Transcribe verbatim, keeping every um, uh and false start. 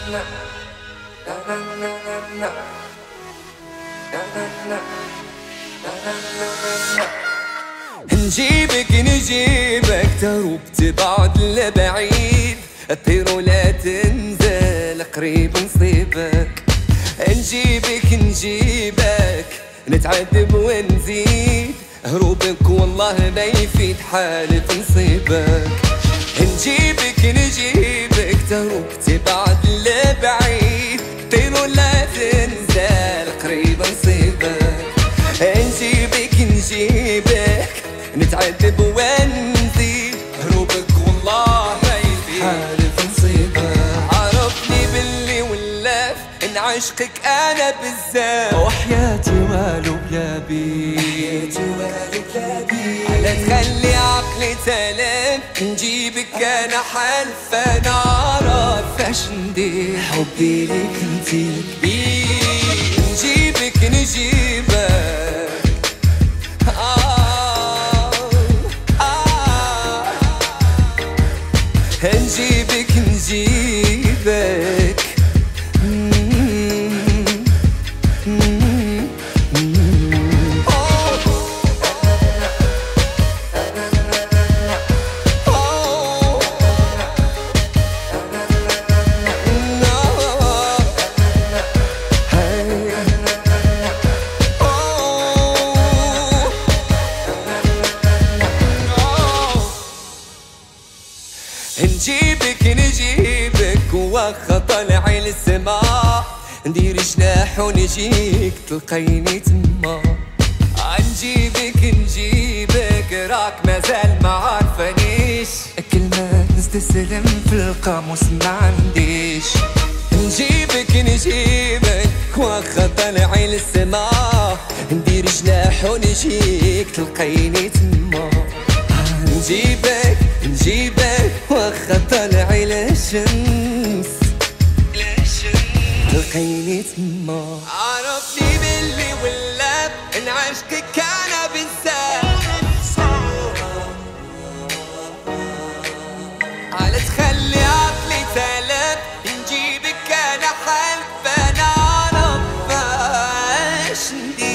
نجيبك نجيبك تهرب تبعد لبعيد، الطير ولا تنزل قريب نصيبك. نجيبك نجيبك نتعذب ونزيد، هروبك والله ما يفيد حالف نصيبك. نجيبك نجيبك تهرب تبعد لبعيد، طير ولا تنزل قريب نصيبك. نجيبك نجيبك نتعذب ونزيد، هروبك والله ما يفيد حالف نصيبك. عرفني باللي ولف ان عشقك انا بالذات، وحياتي والو بلابي حياتي والو بلابي. لا تخلي عقلي تلف، نجيبك انا حلف انا اعرف اش ندير، حبي ليك انتي كبير. نجيبك نجيبك نجيبك نجيبك نجيبك نجيبك واخا طالعي للسما، ندير جناح ونجيك تلقيني تما. نجيبك نجيبك راك مازال ما عارفانيش، كلمة نستسلم في القاموس ما عنديش. نجيبك نجيبك واخا طالعي للسما، ندير جناح ونجيك تلقيني تما. نجيبك نجيبك واخا طالعي للشمس تلقيني تما. عرفني باللي ولاب ان عشقك انا بالذات، على تخلي عقلي تلف، نجيبك انا حلف انا اعرف اش ندير.